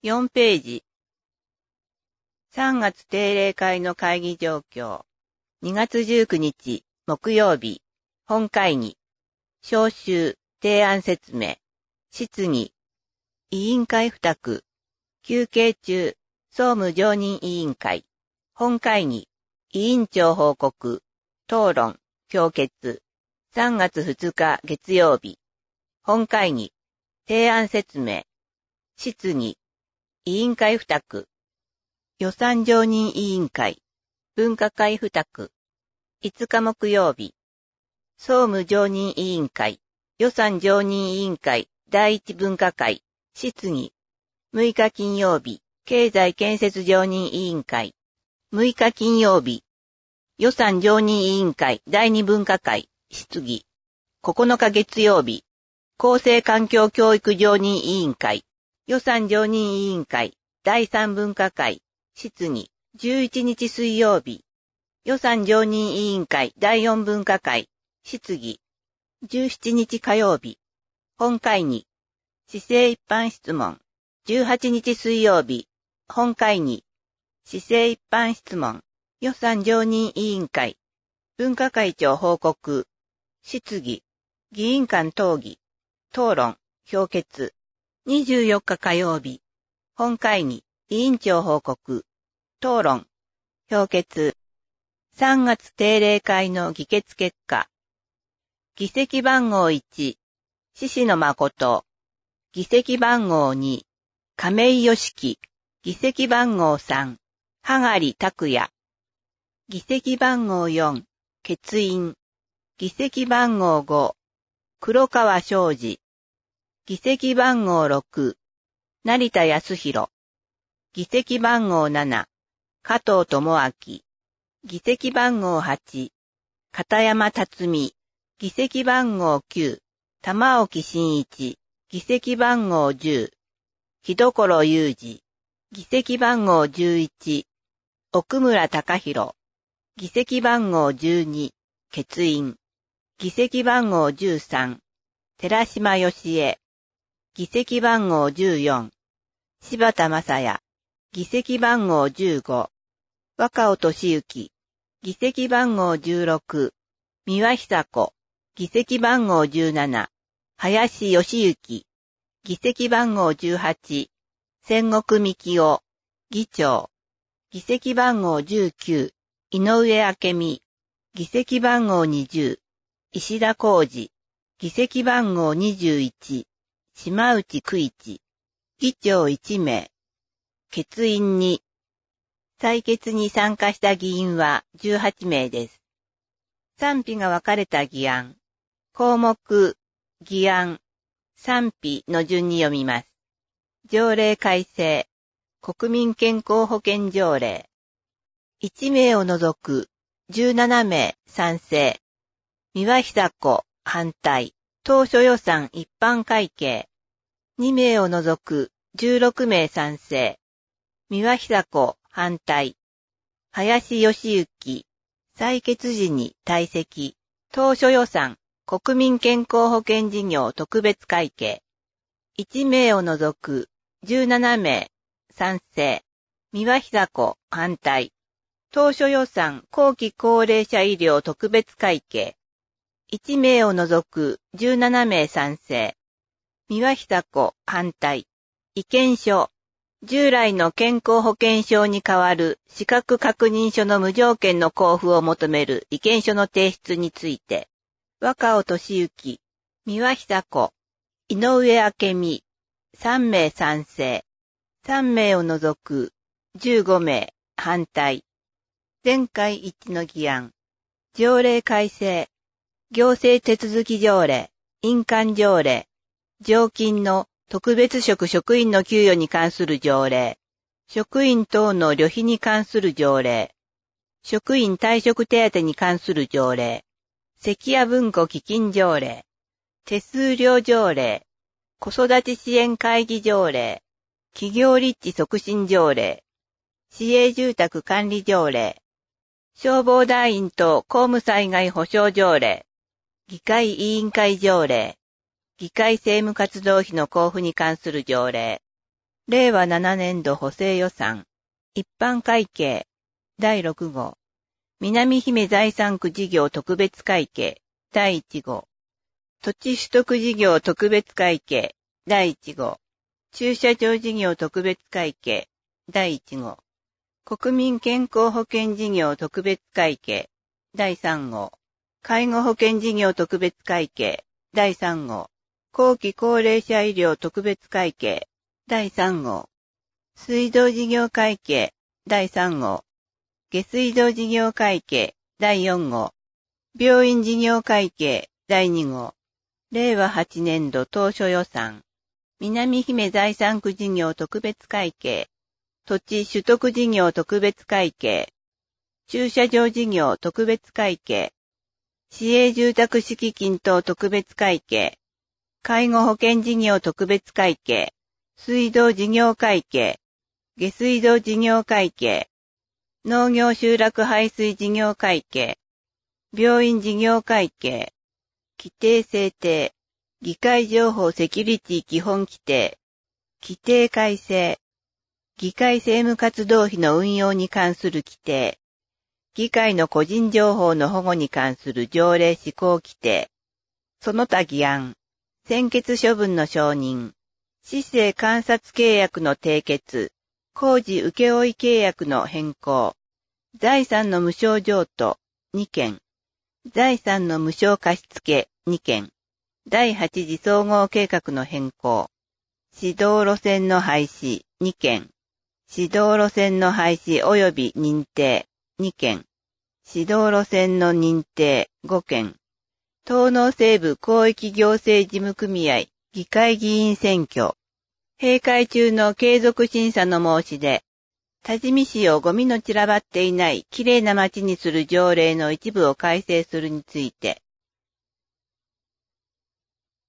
4ページ。3月定例会の会議状況。2月19日、木曜日、本会議。招集、提案説明。質疑。委員会付託。休憩中、総務常任委員会。本会議。委員長報告。討論、評決。3月2日月曜日。本会議。提案説明。質疑。委員会付託。予算常任委員会。分科会付託。5日木曜日。総務常任委員会。予算常任委員会。第一分科会。質疑。6日金曜日。経済建設常任委員会。6日金曜日。予算常任委員会。第二分科会。質疑。9日月曜日。公正環境教育常任委員会。予算常任委員会。第三分科会。質疑。11日水曜日。予算常任委員会。第四分科会。質疑。17日火曜日。本会議。市政一般質問。18日水曜日。本会議。市政一般質問。予算常任委員会。分科会長報告。質疑。議員間討議。討論。評決。24日火曜日。本会議。委員長報告。討論。評決。3月定例会の議決結果。議席番号1、志野誠。議席番号2、亀井良樹。議席番号3、羽狩拓也。議席番号4、欠員。議席番号5、黒川昌司。議席番号6、成田康弘。議席番号7、加藤智明。議席番号8、片山辰巳。議席番号9、玉置真一。議席番号10、木所雄二。議席番号11、奥村隆弘。議席番号12、欠員。議席番号13、寺島義恵。議席番号14、柴田正也。議席番号15、若尾俊之。議席番号16、三輪久子。議席番号17、林義行。議席番号18、千石幹夫。議長。議席番号19、井上明美。議席番号20、石田浩二。議席番号21、島内久一。議長1名。欠員2。採決に参加した議員は18名です。賛否が分かれた議案。項目、議案、賛否の順に読みます。条例改正、国民健康保険条例。1名を除く17名賛成。三輪久子反対。当初予算一般会計。2名を除く16名賛成。三輪久子反対。林義行。採決時に退席。当初予算国民健康保険事業特別会計。1名を除く17名賛成。三輪久子反対。当初予算後期高齢者医療特別会計。1名を除く17名賛成。三輪久子反対。意見書。従来の健康保険証に代わる資格確認書の無条件の交付を求める意見書の提出について。若尾俊之、三輪久子、井上明美、3名賛成、3名を除く15名反対。全会一致の議案。条例改正、行政手続き条例、印鑑条例、常勤の特別職職員の給与に関する条例、職員等の旅費に関する条例、職員退職手当に関する条例、関谷文庫基金条例、手数料条例、子育て支援会議条例、企業立地促進条例、市営住宅管理条例、消防団員等公務災害保障条例、議会委員会条例、議会政務活動費の交付に関する条例、 令和7年度補正予算、一般会計、第6号、南姫財産区事業特別会計、第1号、土地取得事業特別会計、第1号、駐車場事業特別会計、第1号、国民健康保険事業特別会計、第3号、介護保険事業特別会計、第3号、後期高齢者医療特別会計、第3号、水道事業会計、第3号、下水道事業会計、第4号、病院事業会計、第2号、令和8年度当初予算、南姫財産区事業特別会計、土地取得事業特別会計、駐車場事業特別会計、市営住宅敷金等特別会計、介護保険事業特別会計、水道事業会計、下水道事業会計、農業集落排水事業会計、病院事業会計、規定制定、議会情報セキュリティ基本規定、規定改正、議会政務活動費の運用に関する規定、議会の個人情報の保護に関する条例施行規定、その他議案、専決処分の承認、市政監察契約の締結、工事請負契約の変更、財産の無償譲渡2件、財産の無償貸付2件、第8次総合計画の変更、指導路線の廃止2件、指導路線の廃止及び認定2件、指導路線の認定5件、東農西部広域行政事務組合議会議員選挙、閉会中の継続審査の申し出、多治見市をゴミの散らばっていないきれいな町にする条例の一部を改正するについて、